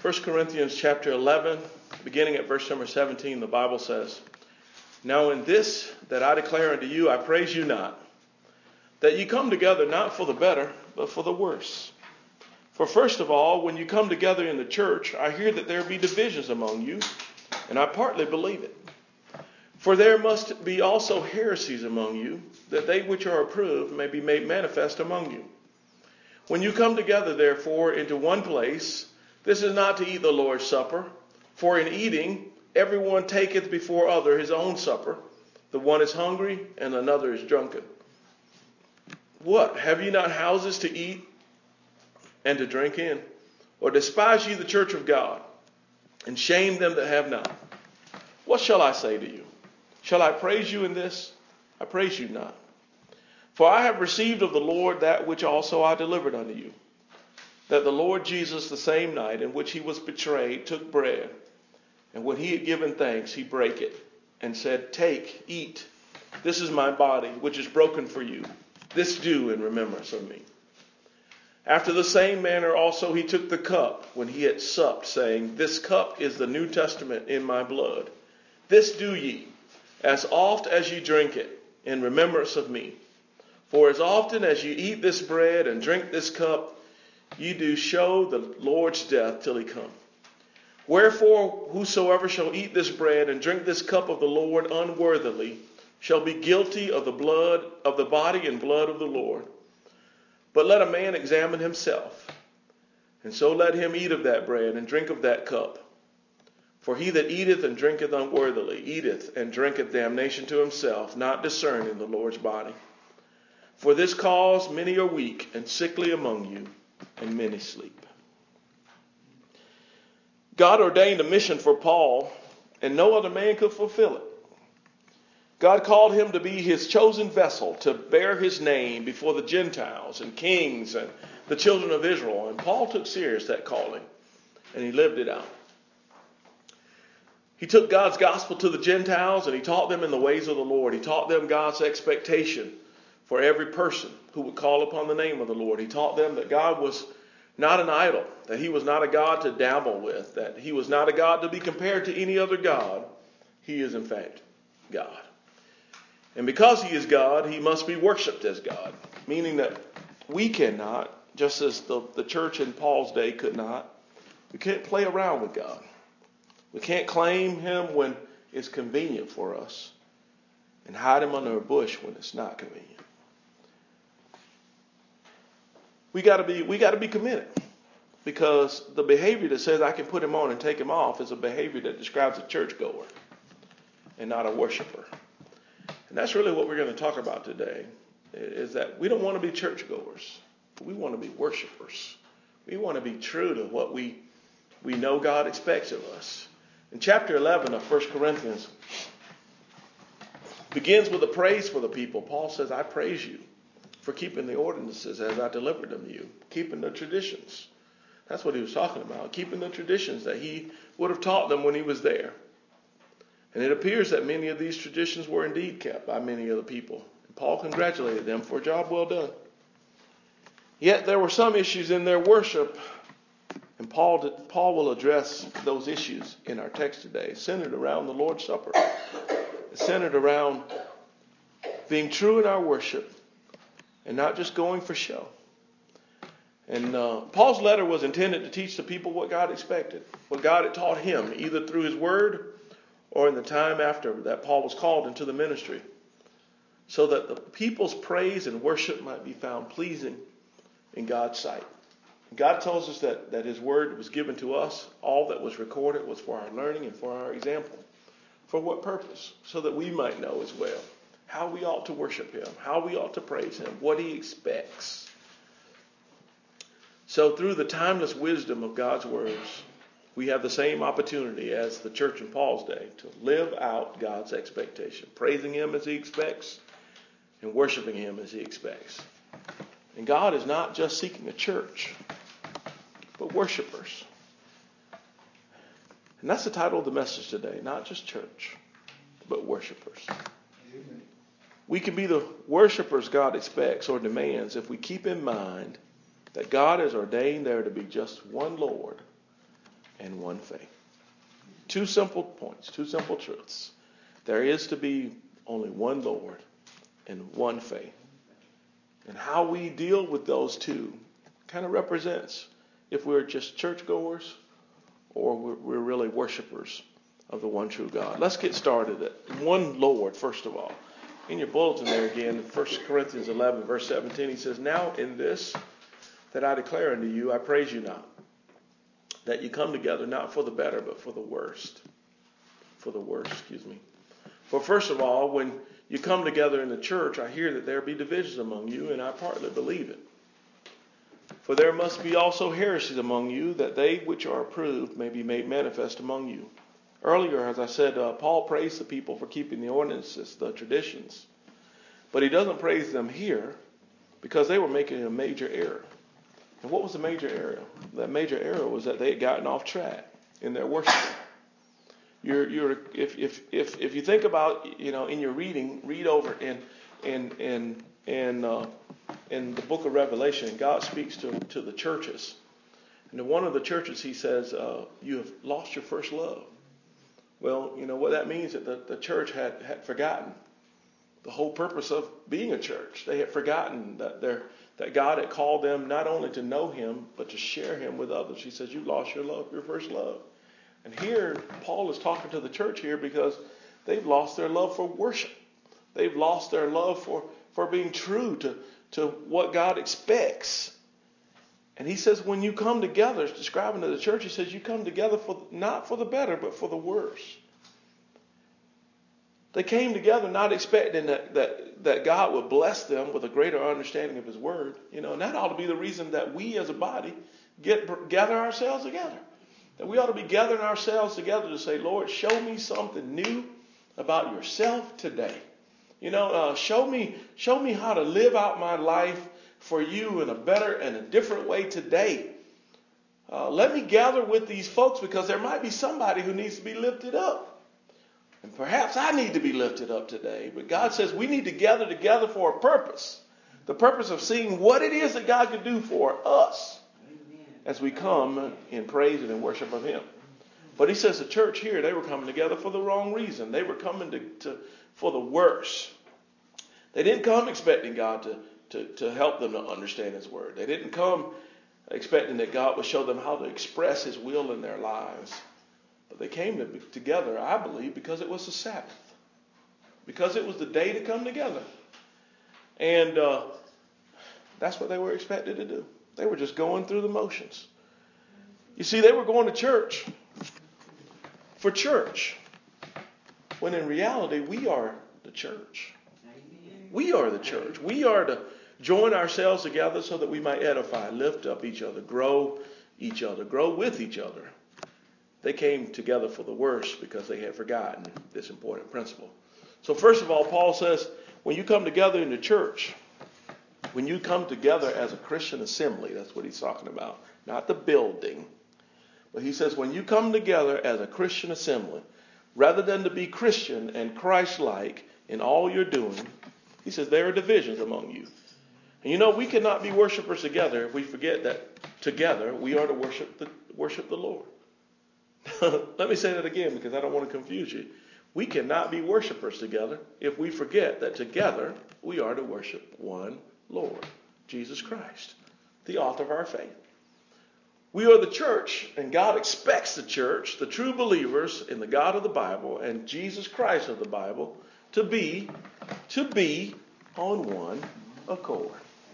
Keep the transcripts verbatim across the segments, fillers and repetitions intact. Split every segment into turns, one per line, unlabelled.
First Corinthians chapter eleven, beginning at verse number seventeen, the Bible says, "Now in this that I declare unto you, I praise you not, that ye come together not for the better, but for the worse. For first of all, when you come together in the church, I hear that there be divisions among you, and I partly believe it. For there must be also heresies among you, that they which are approved may be made manifest among you. When you come together, therefore, into one place, this is not to eat the Lord's Supper, for in eating everyone taketh before other his own supper. The one is hungry, and another is drunken. What? Have ye not houses to eat and to drink in? Or despise ye the church of God, and shame them that have not? What shall I say to you? Shall I praise you in this? I praise you not. For I have received of the Lord that which also I delivered unto you, that the Lord Jesus, the same night in which he was betrayed, took bread, and when he had given thanks, he brake it, and said, Take, eat. This is my body, which is broken for you. This do in remembrance of me. After the same manner also he took the cup when he had supped, saying, This cup is the New Testament in my blood. This do ye, as oft as ye drink it, in remembrance of me. For as often as ye eat this bread and drink this cup, ye do show the Lord's death till he come. Wherefore, whosoever shall eat this bread and drink this cup of the Lord unworthily shall be guilty of the blood of the body and blood of the Lord. But let a man examine himself, and so let him eat of that bread and drink of that cup. For he that eateth and drinketh unworthily eateth and drinketh damnation to himself, not discerning the Lord's body. For this cause many are weak and sickly among you, and many sleep." God ordained a mission for Paul, and no other man could fulfill it. God called him to be his chosen vessel to bear his name before the Gentiles and kings and the children of Israel. And Paul took serious that calling, and he lived it out. He took God's gospel to the Gentiles, and he taught them in the ways of the Lord. He taught them God's expectation for every person who would call upon the name of the Lord. He taught them that God was not an idol, that he was not a God to dabble with, that he was not a God to be compared to any other God. He is in fact God. And because he is God, he must be worshipped as God, meaning that we cannot, just as the, the church in Paul's day could not, we can't play around with God. We can't claim him when it's convenient for us and hide him under a bush when it's not convenient. We got to be we got to be committed, because the behavior that says I can put him on and take him off is a behavior that describes a churchgoer and not a worshiper. And that's really what we're going to talk about today, is that we don't want to be churchgoers. We want to be worshipers. We want to be true to what we we know God expects of us. In chapter eleven of First Corinthians begins with a praise for the people. Paul says, I praise you for keeping the ordinances as I delivered them to you, keeping the traditions. That's what he was talking about, keeping the traditions that he would have taught them when he was there. And it appears that many of these traditions were indeed kept by many of the people. And Paul congratulated them for a job well done. Yet there were some issues in their worship, and Paul, did, Paul will address those issues in our text today, centered around the Lord's Supper. It's centered around being true in our worship and not just going for show. And uh, Paul's letter was intended to teach the people what God expected, what God had taught him, either through his word or in the time after that Paul was called into the ministry, so that the people's praise and worship might be found pleasing in God's sight. God tells us that, that his word was given to us. All that was recorded was for our learning and for our example. For what purpose? So that we might know as well how we ought to worship him, how we ought to praise him, what he expects. So through the timeless wisdom of God's words, we have the same opportunity as the church in Paul's day to live out God's expectation, praising him as he expects and worshiping him as he expects. And God is not just seeking a church, but worshipers. And that's the title of the message today, not just church, but worshipers. Amen. We can be the worshipers God expects or demands if we keep in mind that God has ordained there to be just one Lord and one faith. Two simple points, two simple truths. There is to be only one Lord and one faith. And how we deal with those two kind of represents if we're just churchgoers or we're, we're really worshipers of the one true God. Let's get started at one Lord, first of all. In your bulletin there again, First Corinthians eleven, verse seventeen, he says, "Now in this that I declare unto you, I praise you not, that you come together not for the better, but for the worst." For the worst, excuse me. For first of all, when you come together in the church, I hear that there be divisions among you, and I partly believe it. For there must be also heresies among you, that they which are approved may be made manifest among you. Earlier, as I said, uh, Paul praised the people for keeping the ordinances, the traditions. But he doesn't praise them here because they were making a major error. And what was the major error? That major error was that they had gotten off track in their worship. You're, you're, if, if, if, if you think about, you know, in your reading, read over in, in, in, in, uh, in the book of Revelation, God speaks to, to the churches. And in one of the churches, he says, uh, you have lost your first love. Well, you know what that means, that the, the church had, had forgotten the whole purpose of being a church. They had forgotten that they're, that God had called them not only to know him, but to share him with others. He says, you lost your love, your first love. And here, Paul is talking to the church here because they've lost their love for worship. They've lost their love for, for being true to, to what God expects. And he says, when you come together, describing to the church, he says, you come together for not for the better, but for the worse. They came together not expecting that, that, that God would bless them with a greater understanding of his word. You know, and that ought to be the reason that we as a body get gather ourselves together. That we ought to be gathering ourselves together to say, Lord, show me something new about yourself today. You know, uh, show me, show me how to live out my life for you in a better and a different way today. Uh, let me gather with these folks because there might be somebody who needs to be lifted up. And perhaps I need to be lifted up today. But God says we need to gather together for a purpose. The purpose of seeing what it is that God can do for us as we come in praise and in worship of him. But he says the church here, they were coming together for the wrong reason. They were coming to, to for the worse. They didn't come expecting God to, to, to help them to understand his word. They didn't come expecting that God would show them how to express his will in their lives. But they came to, together, I believe, because it was the Sabbath. Because it was the day to come together. And uh, that's what they were expected to do. They were just going through the motions. You see, they were going to church for church. When in reality, we are the church. We are the church. We are to join ourselves together so that we might edify, lift up each other, grow each other, grow with each other. They came together for the worse because they had forgotten this important principle. So first of all, Paul says, when you come together in the church, when you come together as a Christian assembly, that's what he's talking about, not the building. But he says when you come together as a Christian assembly, rather than to be Christian and Christ-like in all you're doing, he says there are divisions among you. And you know, we cannot be worshipers together if we forget that together we are to worship the, worship the Lord. Let me say that again because I don't want to confuse you. We cannot be worshipers together if we forget that together we are to worship one Lord, Jesus Christ, the author of our faith. We are the church, and God expects the church, the true believers in the God of the Bible and Jesus Christ of the Bible, to be, to be on one accord.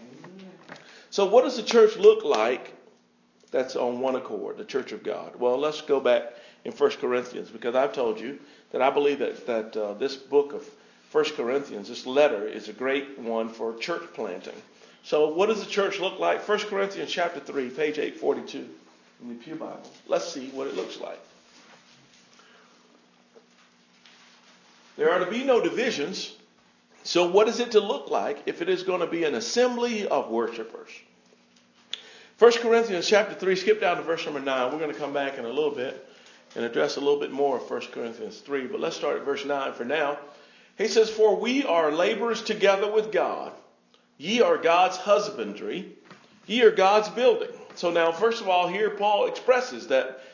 So what does the church look like that's on one accord, the church of God? Well, let's go back in First Corinthians, because I've told you that I believe that, that uh, this book of First Corinthians, this letter, is a great one for church planting. So what does the church look like? First Corinthians chapter three, page eight forty-two in the Pew Bible. Let's see what it looks like. There are to be no divisions. So what is it to look like if it is going to be an assembly of worshipers? First Corinthians chapter three, skip down to verse number nine. We're going to come back in a little bit and address a little bit more of First Corinthians three. But let's start at verse nine for now. He says, for we are laborers together with God. Ye are God's husbandry. Ye are God's building. So now, first of all, here Paul expresses that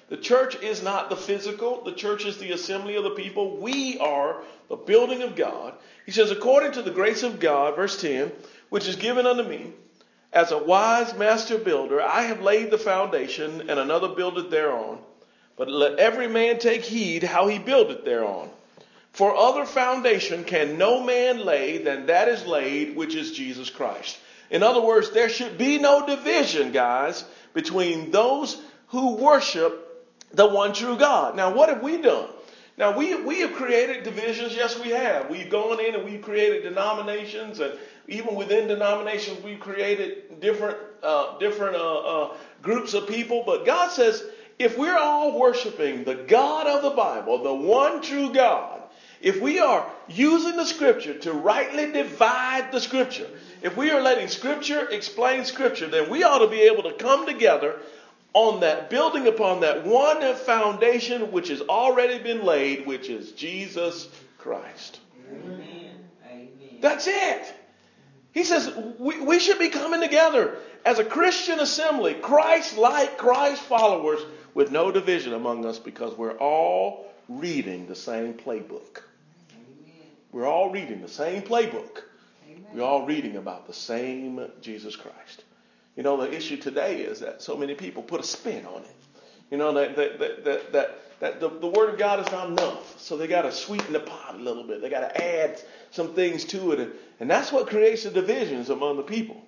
The church is not the physical. The church is the assembly of the people. We are the building of God. He says, according to the grace of God, verse ten, which is given unto me, as a wise master builder, I have laid the foundation, and another buildeth thereon. But let every man take heed how he buildeth thereon. For other foundation can no man lay than that is laid, which is Jesus Christ. In other words, there should be no division, guys, between those who worship the one true God. Now, what have we done? Now, we, we have created divisions. Yes, we have. We've gone in and we've created denominations, and even within denominations, we've created different uh, different uh, uh, groups of people. But God says, if we're all worshiping the God of the Bible, the one true God, if we are using the Scripture to rightly divide the Scripture, if we are letting Scripture explain Scripture, then we ought to be able to come together on that, building upon that one foundation which has already been laid, which is Jesus Christ. Amen. That's it. He says we, we should be coming together as a Christian assembly, Christ-like, Christ followers, with no division among us, because we're all reading the same playbook. Amen. We're all reading the same playbook. Amen. We're all reading about the same Jesus Christ. You know, the issue today is that so many people put a spin on it. You know, that that that that, that, that the, the Word of God is not enough. So they got to sweeten the pot a little bit. They got to add some things to it. And, and that's what creates the divisions among the people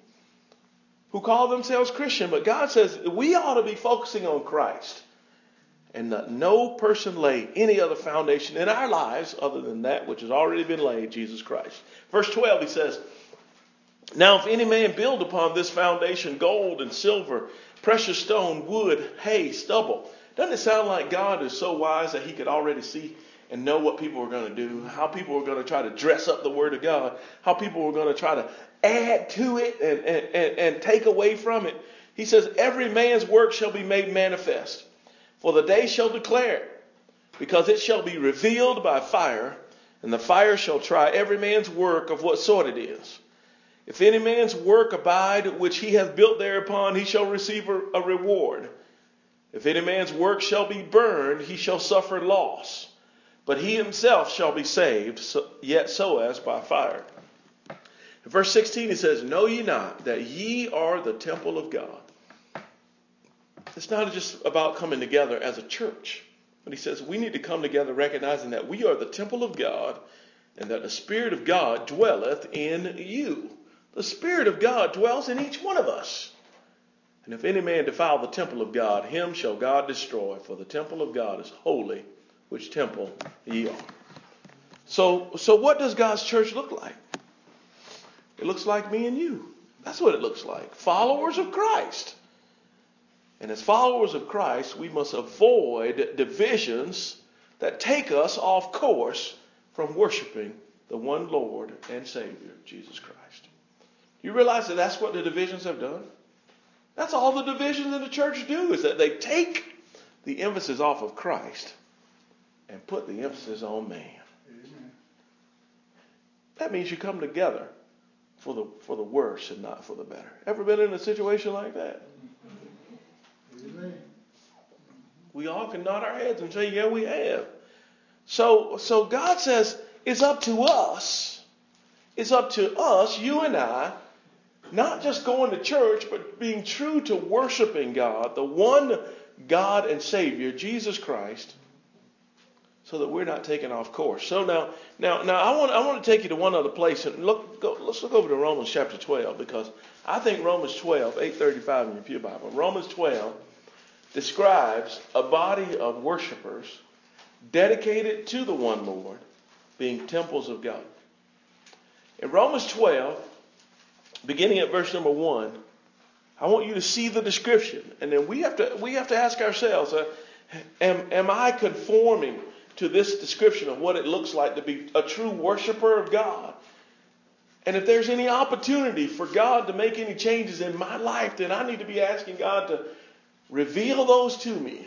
who call themselves Christian. But God says we ought to be focusing on Christ, and that no person lay any other foundation in our lives other than that which has already been laid, Jesus Christ. Verse twelve, he says, now if any man build upon this foundation gold and silver, precious stone, wood, hay, stubble. Doesn't it sound like God is so wise that he could already see and know what people were going to do, how people were going to try to dress up the Word of God, how people were going to try to add to it and, and, and, and take away from it? He says, every man's work shall be made manifest, for the day shall declare it, because it shall be revealed by fire, and the fire shall try every man's work of what sort it is. If any man's work abide, which he hath built thereupon, he shall receive a, a reward. If any man's work shall be burned, he shall suffer loss. But he himself shall be saved, so, yet so as by fire. In verse sixteen, he says, know ye not that ye are the temple of God? It's not just about coming together as a church. But he says we need to come together recognizing that we are the temple of God, and that the Spirit of God dwelleth in you. The Spirit of God dwells in each one of us. And if any man defile the temple of God, him shall God destroy, for the temple of God is holy, which temple ye are. So, so what does God's church look like? It looks like me and you. That's what it looks like. Followers of Christ. And as followers of Christ, we must avoid divisions that take us off course from worshiping the one Lord and Savior, Jesus Christ. You realize that that's what the divisions have done? That's all the divisions in the church do, is that they take the emphasis off of Christ and put the emphasis on man. Amen. That means you come together for the for the worse and not for the better. Ever been in a situation like that? Amen. We all can nod our heads and say, yeah, we have. So, so God says it's up to us. It's up to us, you and I, not just going to church, but being true to worshiping God, the one God and Savior, Jesus Christ, so that we're not taken off course. So now, now, now, I want I want to take you to one other place, and look. Go, let's look over to Romans chapter twelve, because I think Romans twelve, eight thirty-five in your pew Bible. Romans twelve describes a body of worshipers dedicated to the one Lord, being temples of God. In Romans twelve, beginning at verse number one, I want you to see the description, and then we have to we have to ask ourselves: uh, Am am I conforming to this description of what it looks like to be a true worshiper of God? And if there's any opportunity for God to make any changes in my life, then I need to be asking God to reveal those to me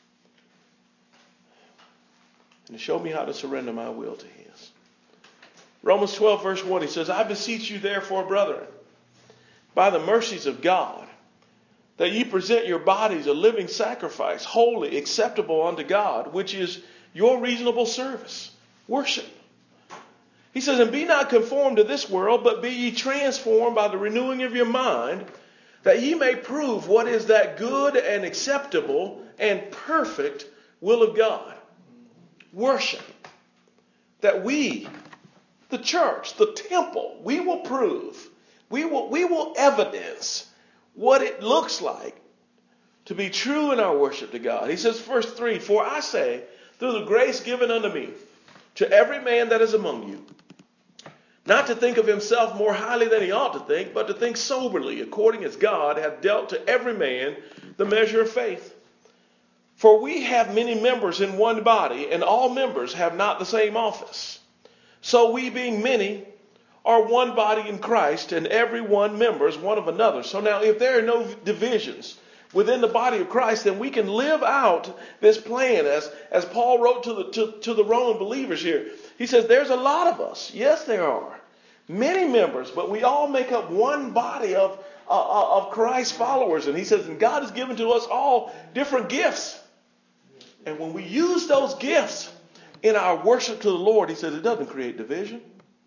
and to show me how to surrender my will to His. Romans twelve, verse one, he says, I beseech you therefore, brethren, by the mercies of God, that ye present your bodies a living sacrifice, holy, acceptable unto God, which is your reasonable service, worship. He says, and be not conformed to this world, but be ye transformed by the renewing of your mind, that ye may prove what is that good and acceptable and perfect will of God. Worship. That we, the church, the temple, we will prove, we will, we will evidence what it looks like to be true in our worship to God. He says, verse three, for I say, through the grace given unto me, to every man that is among you, not to think of himself more highly than he ought to think, but to think soberly, according as God hath dealt to every man the measure of faith. For we have many members in one body, and all members have not the same office. So we, being many, are one body in Christ, and every one members one of another. So now, if there are no divisions within the body of Christ, then we can live out this plan as, as Paul wrote to the, to, to the Roman believers here. He says, there's a lot of us. Yes, there are. Many members, but we all make up one body of, uh, of Christ's followers. And he says, and God has given to us all different gifts. And when we use those gifts in our worship to the Lord, he says it doesn't create division.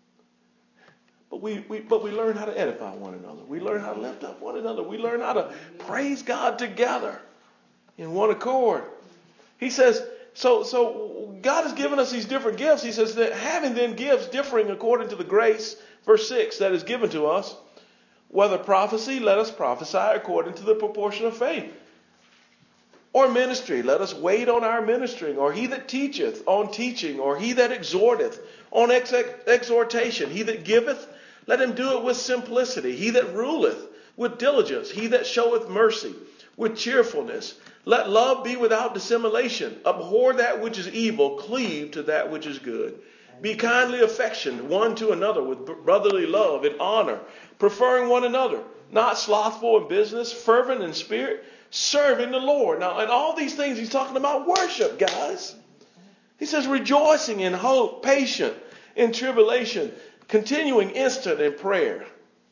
But we, we, but we learn how to edify one another. We learn how to lift up one another. We learn how to praise God together in one accord. He says, so, so God has given us these different gifts. He says that having then gifts differing according to the grace, verse six, that is given to us, whether prophecy, let us prophesy according to the proportion of faith. Or ministry, let us wait on our ministering. Or he that teacheth, on teaching. Or he that exhorteth, on ex- exhortation. He that giveth, let him do it with simplicity. He that ruleth, with diligence. He that showeth mercy, with cheerfulness. Let love be without dissimulation. Abhor that which is evil. Cleave to that which is good. Be kindly affectioned one to another with brotherly love and honor, preferring one another. Not slothful in business, fervent in spirit, serving the Lord. Now, and all these things he's talking about worship, guys. He says rejoicing in hope, patient in tribulation, continuing instant in prayer.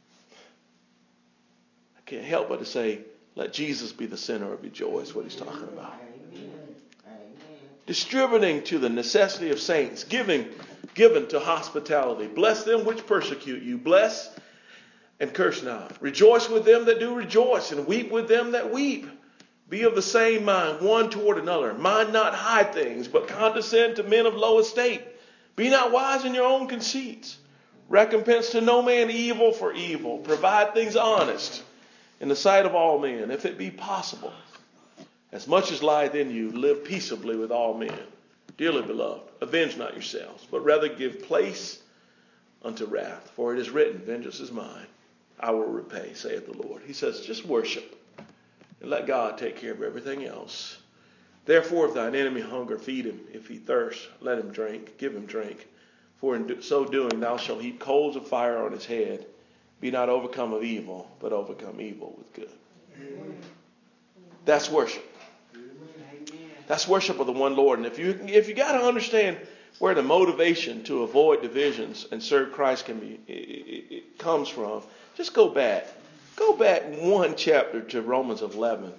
I can't help but to say, let Jesus be the center of your joy is what he's talking about. Distributing to the necessity of saints, giving, given to hospitality. Bless them which persecute you. Bless and curse not. Rejoice with them that do rejoice, and weep with them that weep. Be of the same mind one toward another. Mind not high things, but condescend to men of low estate. Be not wise in your own conceits. Recompense to no man evil for evil. Provide things honest in the sight of all men, if it be possible. As much as lieth in you, live peaceably with all men. Dearly beloved, avenge not yourselves, but rather give place unto wrath. For it is written, vengeance is mine, I will repay, saith the Lord. He says, just worship and let God take care of everything else. Therefore, if thine enemy hunger, feed him. If he thirst, let him drink. Give him drink. For in so doing, thou shalt heap coals of fire on his head. Be not overcome of evil, but overcome evil with good. Amen. That's worship. Amen. That's worship of the one Lord. And if you if you got to understand where the motivation to avoid divisions and serve Christ can be it, it, it comes from, just go back. Go back one chapter to Romans eleven,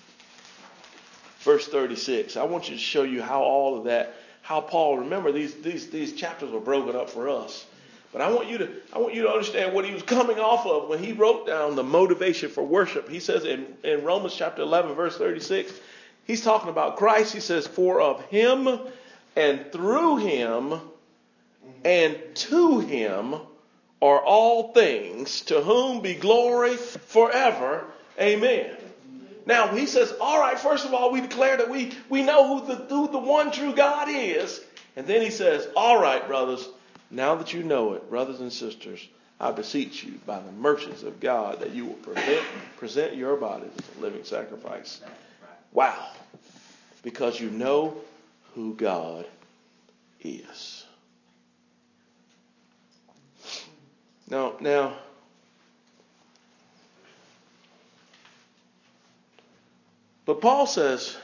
verse thirty-six. I want you to show you how all of that, how Paul, remember these these these chapters were broken up for us. But I want you to I want you to understand what he was coming off of when he wrote down the motivation for worship. He says in, in Romans chapter eleven, verse thirty-six, he's talking about Christ. He says, for of him and through him and to him are all things, to whom be glory forever. Amen. Now he says, all right, first of all, we declare that we, we know who the, who the one true God is. And then he says, all right, brothers, now that you know it, brothers and sisters, I beseech you by the mercies of God that you will present, present your bodies as a living sacrifice. Wow. Because you know who God is. Now, now, but Paul says,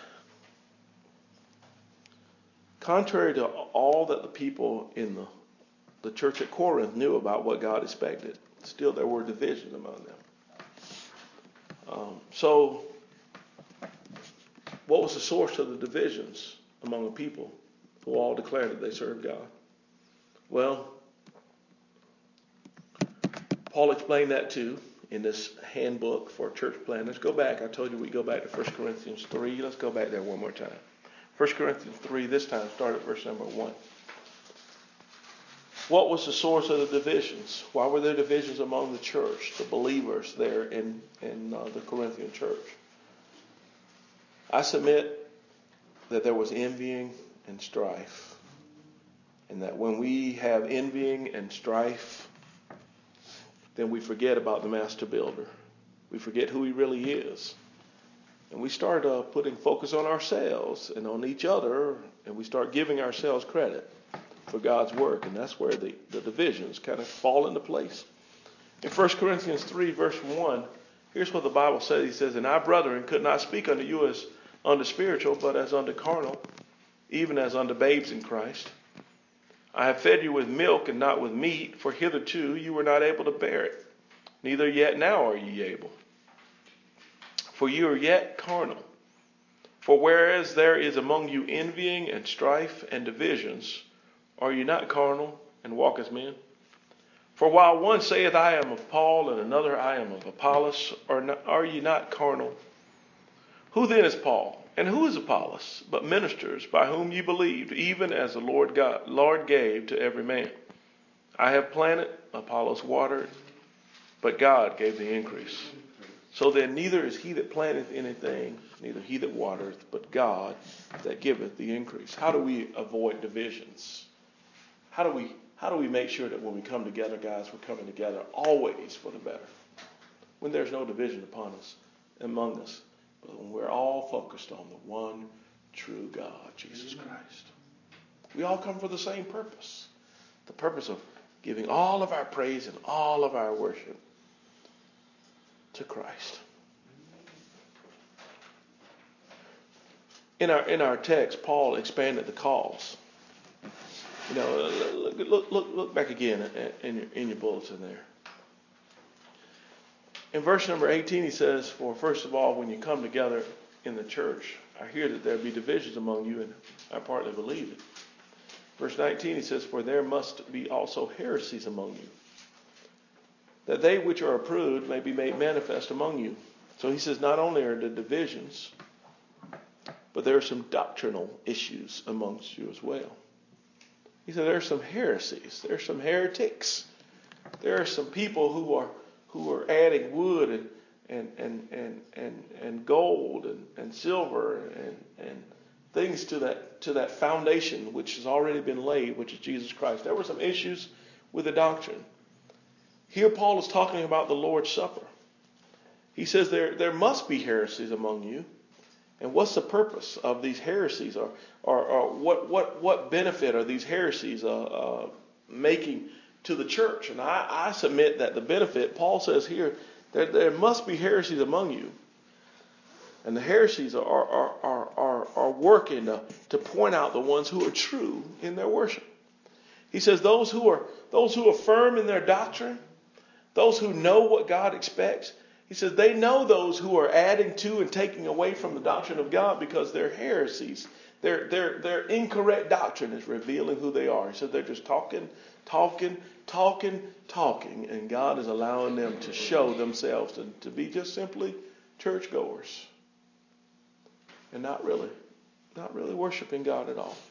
contrary to all that the people in the, the church at Corinth knew about what God expected, still there were divisions among them. Um, so what was the source of the divisions among the people who all declared that they served God? Well, Paul explained that too in this handbook for church planners. Go back. I told you we'd go back to First Corinthians three. Let's go back there one more time. First Corinthians three, this time, start at verse number one. What was the source of the divisions? Why were there divisions among the church, the believers there in, in uh, the Corinthian church? I submit that there was envying and strife. And that when we have envying and strife, then we forget about the master builder. We forget who he really is. And we start uh, putting focus on ourselves and on each other, and we start giving ourselves credit for God's work. And that's where the, the divisions kind of fall into place. In First Corinthians three, verse one, here's what the Bible says. He says, "And I, brethren, could not speak unto you as unto spiritual, but as unto carnal, even as unto babes in Christ. I have fed you with milk and not with meat, for hitherto you were not able to bear it, neither yet now are ye able. For you are yet carnal. For whereas there is among you envying and strife and divisions, are you not carnal and walk as men? For while one saith, I am of Paul, and another, I am of Apollos, are, not, are ye not carnal? Who then is Paul? And who is Apollos, but ministers by whom ye believed, even as the Lord God, Lord gave to every man? I have planted, Apollos watered, but God gave the increase. So then neither is he that planteth anything, neither he that watereth, but God that giveth the increase." How do we avoid divisions? How do we how do we make sure that when we come together, guys, we're coming together always for the better? When there's no division upon us, among us. But when we're all focused on the one true God, Jesus Christ. We all come for the same purpose. The purpose of giving all of our praise and all of our worship to Christ. In our in our text, Paul expanded the cause. You know, look look look, look back again in your, in your bulletin there. In verse number eighteen, he says, "For first of all, when you come together in the church, I hear that there be divisions among you, and I partly believe it." Verse nineteen, he says, "For there must be also heresies among you, that they which are approved may be made manifest among you." So he says not only are there divisions, but there are some doctrinal issues amongst you as well. He said there are some heresies, there are some heretics, there are some people who are who are adding wood and and and and and, and gold and, and silver and, and things to that to that foundation which has already been laid, which is Jesus Christ. There were some issues with the doctrine. Here Paul is talking about the Lord's Supper. He says there, there must be heresies among you. And what's the purpose of these heresies? Or, or, or what, what, what benefit are these heresies uh, uh, making to the church? And I, I submit that the benefit, Paul says here, that there must be heresies among you. And the heresies are, are, are, are, are working to, to point out the ones who are true in their worship. He says those who are those who are firm in their doctrine, those who know what God expects, he says they know those who are adding to and taking away from the doctrine of God because their heresies, their their their incorrect doctrine is revealing who they are. He says they're just talking, talking, talking, talking, and God is allowing them to show themselves to, to be just simply churchgoers and not really, not really worshiping God at all.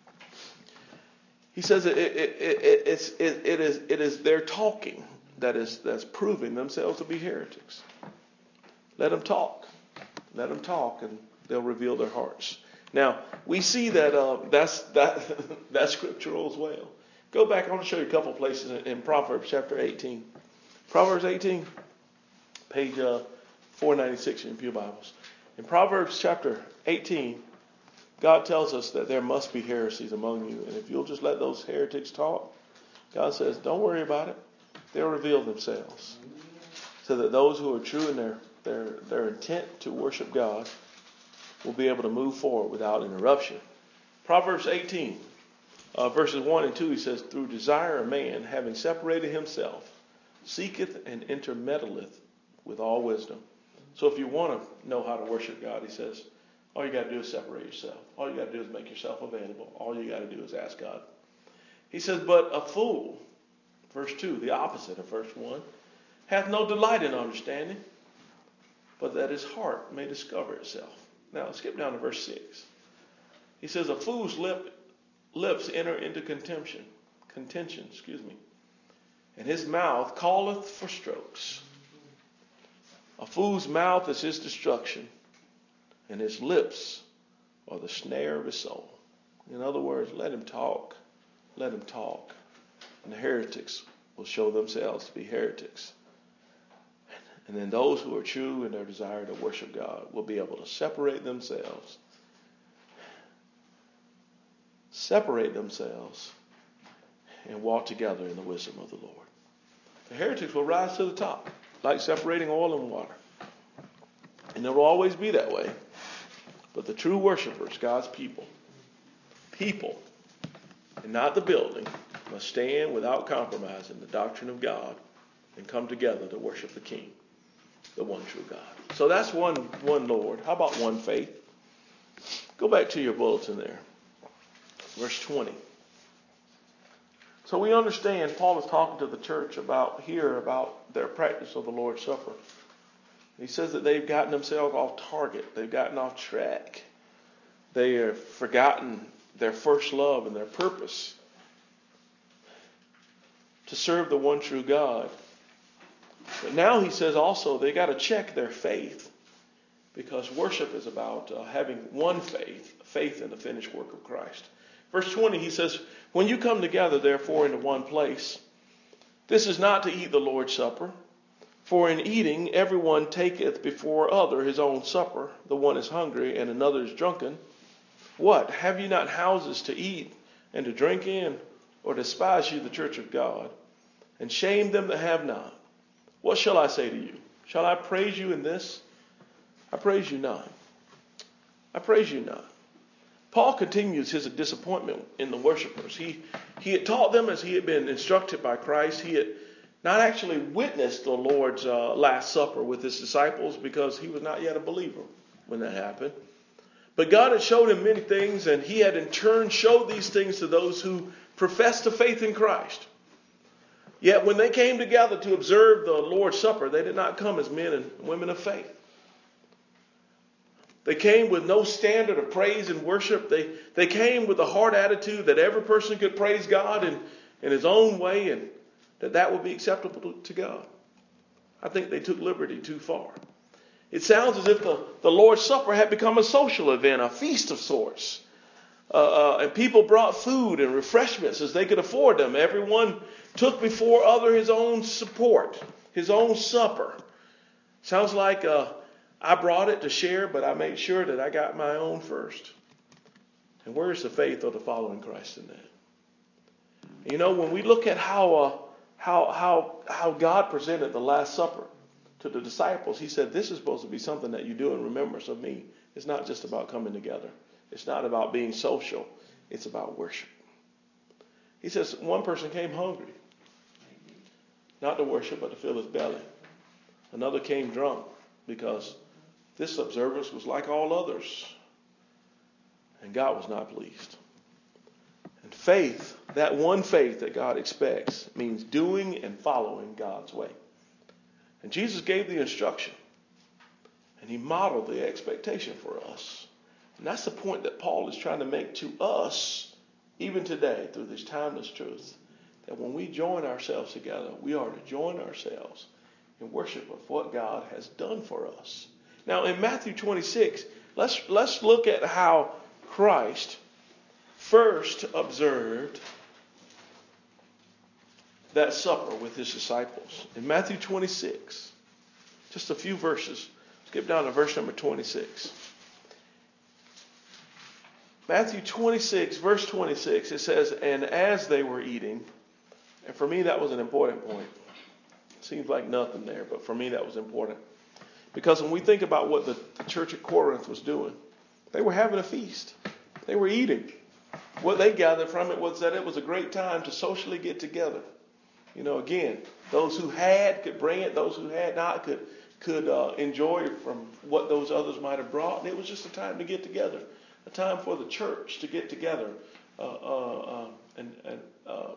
He says it, it, it, it, it's, it, it is it is their talking that is that's proving themselves to be heretics. Let them talk. Let them talk, and they'll reveal their hearts. Now, we see that uh, that's that that's scriptural as well. Go back. I want to show you a couple places in, in Proverbs chapter eighteen. Proverbs eighteen, page uh, four ninety-six in Pew Bibles. In Proverbs chapter eighteen, God tells us that there must be heresies among you. And if you'll just let those heretics talk, God says, don't worry about it. They'll reveal themselves. So that those who are true in their, their, their intent to worship God will be able to move forward without interruption. Proverbs eighteen, uh, verses one and two, he says, through desire a man, having separated himself, seeketh and intermeddleth with all wisdom. So if you want to know how to worship God, he says, All you got to do is separate yourself. All you got to do is make yourself available. All you got to do is ask God. He says, but a fool, verse two, the opposite of verse one, hath no delight in understanding, but that his heart may discover itself. Now, skip down to verse six. He says, a fool's lip, lips enter into contention, contention, excuse me, and his mouth calleth for strokes. A fool's mouth is his destruction, and his lips are the snare of his soul. In other words, let him talk, let him talk, and the heretics will show themselves to be heretics. And then those who are true in their desire to worship God will be able to separate themselves, separate themselves, and walk together in the wisdom of the Lord. The heretics will rise to the top, like separating oil and water. And it will always be that way. But the true worshipers, God's people, people, and not the building, must stand without compromise in the doctrine of God and come together to worship the King, the one true God. So that's one, one Lord. How about one faith? Go back to your bulletin there. Verse twenty. So we understand Paul is talking to the church about here about their practice of the Lord's Supper. He says that they've gotten themselves off target. They've gotten off track. They have forgotten their first love and their purpose to serve the one true God. But now he says also they got to check their faith, because worship is about uh, having one faith, faith in the finished work of Christ. Verse twenty, he says, when you come together, therefore, into one place, this is not to eat the Lord's Supper. For in eating, everyone taketh before other his own supper. The one is hungry, and another is drunken. What? Have you not houses to eat and to drink in? Or despise you the church of God, and shame them that have not? What shall I say to you? Shall I praise you in this? I praise you not. I praise you not. Paul continues his disappointment in the worshipers. He, he had taught them as he had been instructed by Christ. He had not actually witnessed the Lord's uh, Last Supper with his disciples, because he was not yet a believer when that happened. But God had showed him many things, and he had in turn showed these things to those who professed a faith in Christ. Yet when they came together to observe the Lord's Supper, they did not come as men and women of faith. They came with no standard of praise and worship. They, they came with a hard attitude that every person could praise God in, in his own way, and that that would be acceptable to God. I think they took liberty too far. It sounds as if the, the Lord's Supper had become a social event, a feast of sorts. Uh, uh, and people brought food and refreshments as they could afford them. Everyone took before other his own support, his own supper. Sounds like uh, I brought it to share, but I made sure that I got my own first. And where's the faith of the following Christ in that? You know, when we look at how uh, how how how God presented the Last Supper to the disciples, he said, this is supposed to be something that you do in remembrance of me. It's not just about coming together. It's not about being social. It's about worship. He says one person came hungry, not to worship, but to fill his belly. Another came drunk, because this observance was like all others, and God was not pleased. And faith, that one faith that God expects, means doing and following God's way. And Jesus gave the instruction, and he modeled the expectation for us. And that's the point that Paul is trying to make to us, even today, through these timeless truths, that when we join ourselves together, we are to join ourselves in worship of what God has done for us. Now, in Matthew twenty-six, let's, let's look at how Christ first observed that supper with his disciples. In Matthew twenty-six, just a few verses, skip down to verse number twenty-six. Matthew twenty-six, verse twenty-six, it says, and as they were eating, and for me that was an important point. Seems like nothing there, but for me that was important. Because when we think about what the church at Corinth was doing, they were having a feast. They were eating. What they gathered from it was that it was a great time to socially get together. You know, again, those who had could bring it. Those who had not could could uh, enjoy from what those others might have brought. And it was just a time to get together, a time for the church to get together uh, uh, uh, and, and uh,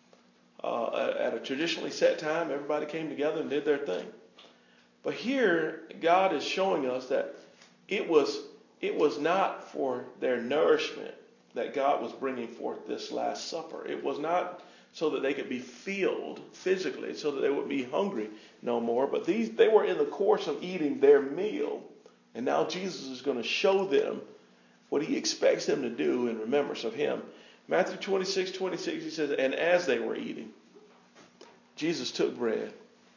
uh, at a traditionally set time. Everybody came together and did their thing. But here, God is showing us that it was it was not for their nourishment that God was bringing forth this Last Supper. It was not so that they could be filled physically, so that they would be hungry no more. But these they were in the course of eating their meal. And now Jesus is going to show them what he expects them to do in remembrance of him. Matthew twenty-six, twenty-six, he says, and as they were eating, Jesus took bread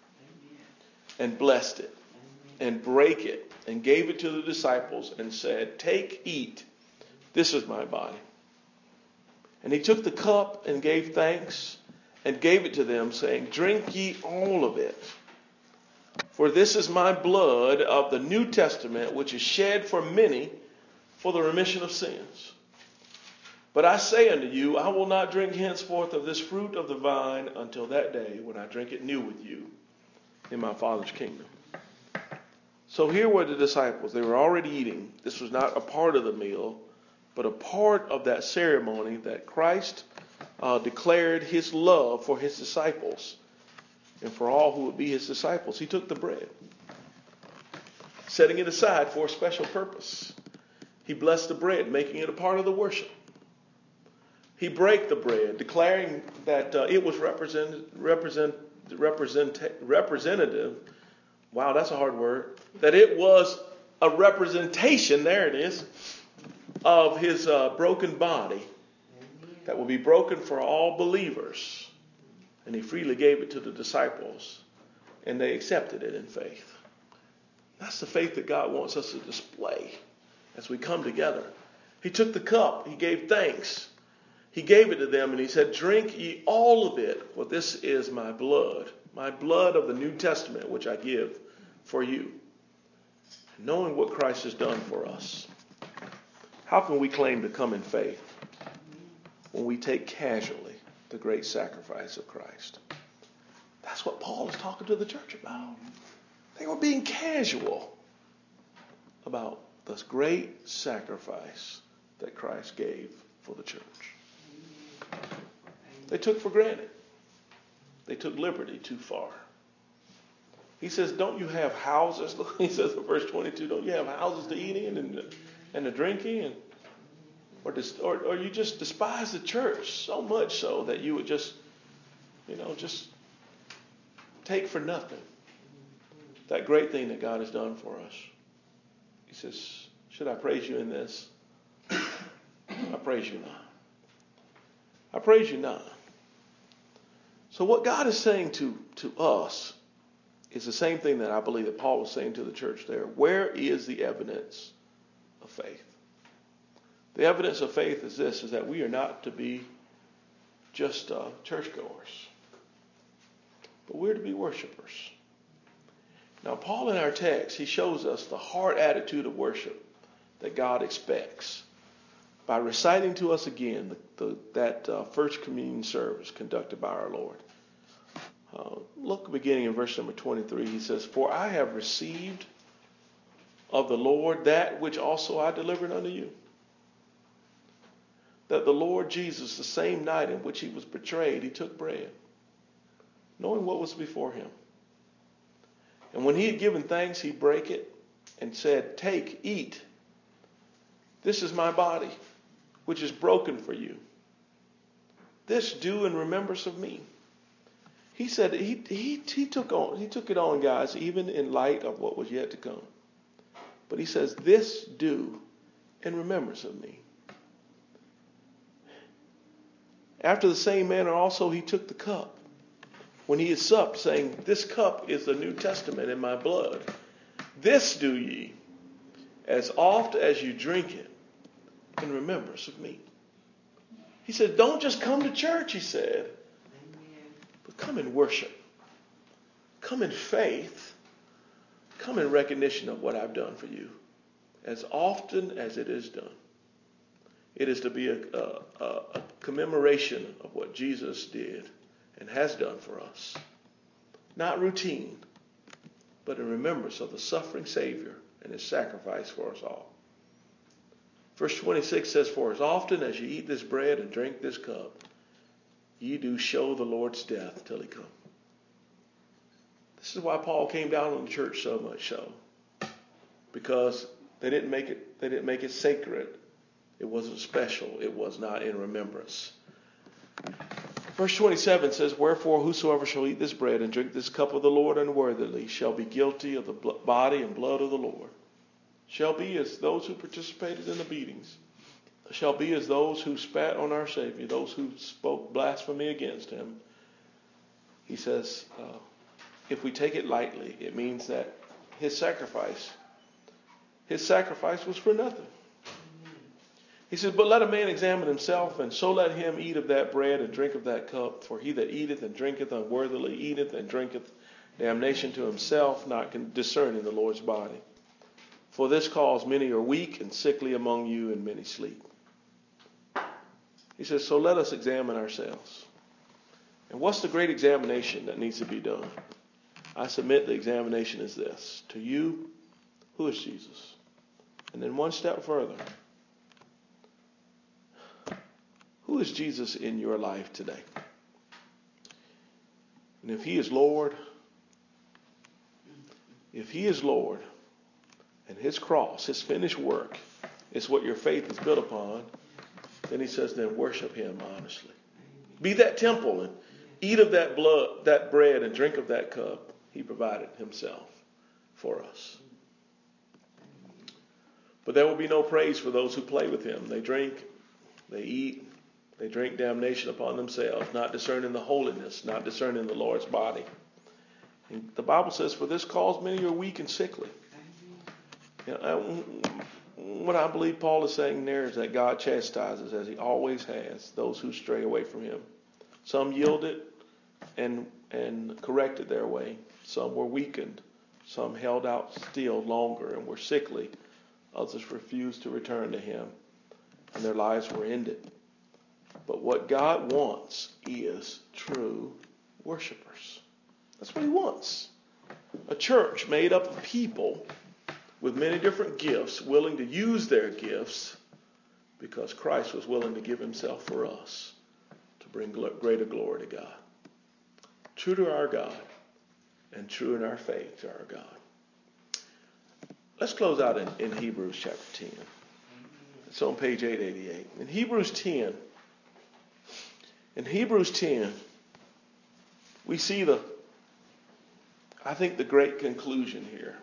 and blessed it and brake it and gave it to the disciples and said, take, eat, this is my body. And he took the cup and gave thanks and gave it to them, saying, drink ye all of it. For this is my blood of the New Testament, which is shed for many for the remission of sins. But I say unto you, I will not drink henceforth of this fruit of the vine until that day when I drink it new with you in my Father's kingdom. So here were the disciples. They were already eating. This was not a part of the meal, but a part of that ceremony that Christ uh, declared his love for his disciples and for all who would be his disciples. He took the bread, setting it aside for a special purpose. He blessed the bread, making it a part of the worship. He brake the bread, declaring that uh, it was represent, represent, represent, representative. Wow, that's a hard word. That it was a representation, there it is, of his uh, broken body that will be broken for all believers. And he freely gave it to the disciples, and they accepted it in faith. That's the faith that God wants us to display as we come together. He took the cup, he gave thanks. He gave it to them, and he said, drink ye all of it, for this is my blood, my blood of the New Testament, which I give for you. Knowing what Christ has done for us, how can we claim to come in faith when we take casually the great sacrifice of Christ? That's what Paul is talking to the church about. They were being casual about this great sacrifice that Christ gave for the church. They took for granted. They took liberty too far. He says, don't you have houses? He says in verse twenty-two, don't you have houses to eat in and, and to drink in? Or, or, or you just despise the church so much so that you would just, you know, just take for nothing that great thing that God has done for us. He says, should I praise you in this? I praise you not. I praise you not. So what God is saying to, to us is the same thing that I believe that Paul was saying to the church there. Where is the evidence of faith? The evidence of faith is this, is that we are not to be just uh, churchgoers, but we're to be worshipers. Now, Paul in our text, he shows us the heart attitude of worship that God expects by reciting to us again the, the, that uh, first communion service conducted by our Lord. Uh, look beginning in verse number twenty-three. He says, for I have received of the Lord that which also I delivered unto you. That the Lord Jesus, the same night in which he was betrayed, he took bread, knowing what was before him. And when he had given thanks, he brake it and said, take, eat. This is my body, which is broken for you. This do in remembrance of me. He said he, he, he, took on, he took it on, guys, even in light of what was yet to come. But he says, this do in remembrance of me. After the same manner also he took the cup when he had supped, saying, this cup is the New Testament in my blood. This do ye as oft as you drink it in remembrance of me. He said, don't just come to church, he said, but come in worship. Come in faith. Come in recognition of what I've done for you as often as it is done. It is to be a, a, a commemoration of what Jesus did and has done for us. Not routine, but in remembrance of the suffering Savior and his sacrifice for us all. Verse twenty-six says, for as often as you eat this bread and drink this cup, ye do show the Lord's death till he come. This is why Paul came down on the church so much so. Because they didn't make it, they didn't make it sacred. It wasn't special. It was not in remembrance. Verse twenty-seven says, wherefore whosoever shall eat this bread and drink this cup of the Lord unworthily shall be guilty of the body and blood of the Lord. Shall be as those who participated in the beatings. Shall be as those who spat on our Savior, those who spoke blasphemy against him. He says, uh, if we take it lightly, it means that his sacrifice, his sacrifice was for nothing. He says, but let a man examine himself, and so let him eat of that bread and drink of that cup. For he that eateth and drinketh unworthily eateth and drinketh damnation to himself, not discerning the Lord's body. For this cause many are weak and sickly among you, and many sleep. He says, so let us examine ourselves. And what's the great examination that needs to be done? I submit the examination is this. To you, who is Jesus? And then one step further. Who is Jesus in your life today? And if he is Lord, if he is Lord, and his cross, his finished work, is what your faith is built upon, then he says, then worship him honestly. Be that temple and eat of that blood, that bread, and drink of that cup. He provided himself for us. But there will be no praise for those who play with him. They drink, they eat, they drink damnation upon themselves, not discerning the holiness, not discerning the Lord's body. And the Bible says, for this cause many are weak and sickly. You know, what I believe Paul is saying there is that God chastises, as he always has, those who stray away from him. Some yielded and and corrected their way. Some were weakened. Some held out still longer and were sickly. Others refused to return to him, and their lives were ended. But what God wants is true worshipers. That's what he wants. A church made up of people with many different gifts, willing to use their gifts because Christ was willing to give himself for us to bring greater glory to God. True to our God and true in our faith to our God. Let's close out in, in Hebrews chapter ten. It's on page eight eighty-eight. In Hebrews ten, in Hebrews ten, we see the, I think, the great conclusion here.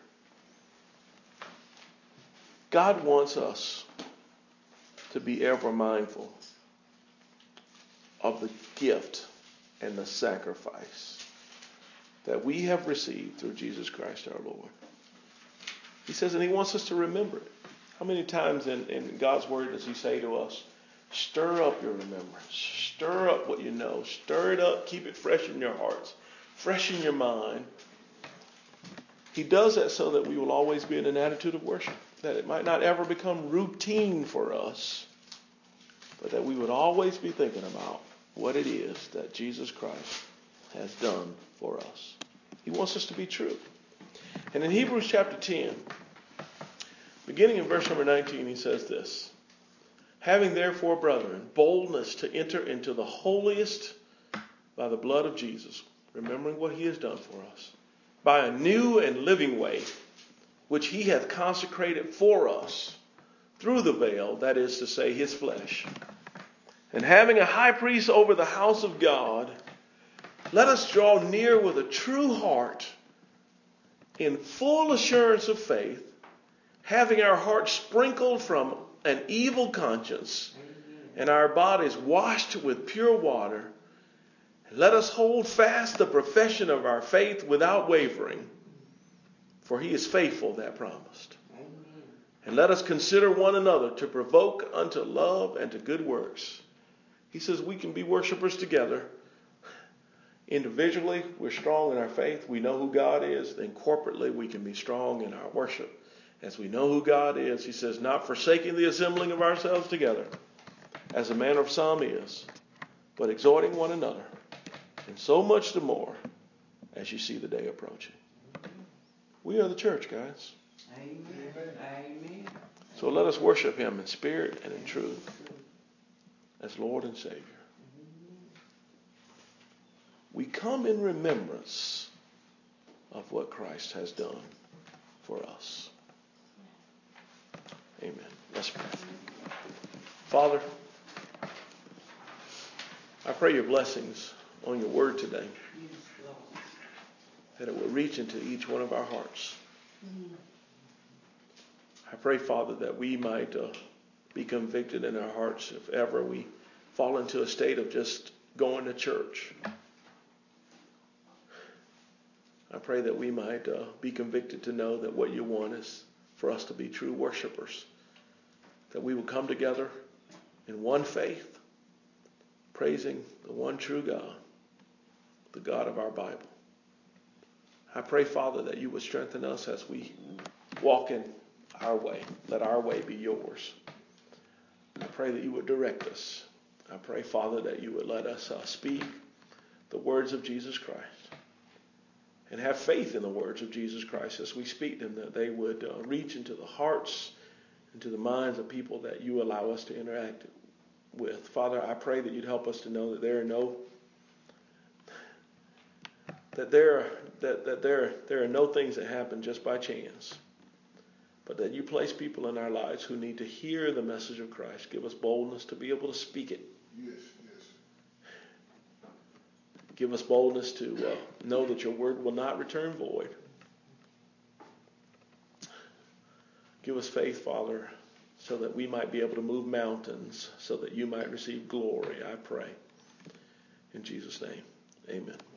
God wants us to be ever mindful of the gift and the sacrifice that we have received through Jesus Christ our Lord. He says, and he wants us to remember it. How many times in, in God's word does he say to us, stir up your remembrance, stir up what you know, stir it up, keep it fresh in your hearts, fresh in your mind. He does that so that we will always be in an attitude of worship, that it might not ever become routine for us, but that we would always be thinking about what it is that Jesus Christ has done for us. He wants us to be true. And in Hebrews chapter ten, beginning in verse number nineteen, he says this, having therefore, brethren, boldness to enter into the holiest by the blood of Jesus, remembering what he has done for us, by a new and living way, which he hath consecrated for us through the veil, that is to say, his flesh. And having a high priest over the house of God, let us draw near with a true heart, in full assurance of faith, having our hearts sprinkled from an evil conscience, and our bodies washed with pure water. Let us hold fast the profession of our faith without wavering, for he is faithful that promised. And let us consider one another to provoke unto love and to good works. He says we can be worshipers together. Individually, we're strong in our faith. We know who God is. Then corporately, we can be strong in our worship. As we know who God is, he says, not forsaking the assembling of ourselves together, as the manner of some is, but exhorting one another, and so much the more as you see the day approaching. We are the church, guys.
Amen. Amen.
So let us worship him in spirit and in truth as Lord and Savior. We come in remembrance of what Christ has done for us. Amen. Let's pray. Father, I pray your blessings on your word today, that it will reach into each one of our hearts. I pray, Father, that we might uh, be convicted in our hearts if ever we fall into a state of just going to church. I pray that we might uh, be convicted to know that what you want is for us to be true worshipers, that we will come together in one faith, praising the one true God, the God of our Bible. I pray, Father, that you would strengthen us as we walk in our way. Let our way be yours. I pray that you would direct us. I pray, Father, that you would let us uh, speak the words of Jesus Christ and have faith in the words of Jesus Christ as we speak them, that they would uh, reach into the hearts, into the minds of people that you allow us to interact with. Father, I pray that you'd help us to know that there are no that there that, that there there are no things that happen just by chance, but that you place people in our lives who need to hear the message of Christ. Give us boldness to be able to speak it.
Yes, yes.
Give us boldness to uh, know that your word will not return void. Give us faith, Father, so that we might be able to move mountains, so that you might receive glory, I pray. In Jesus' name, amen.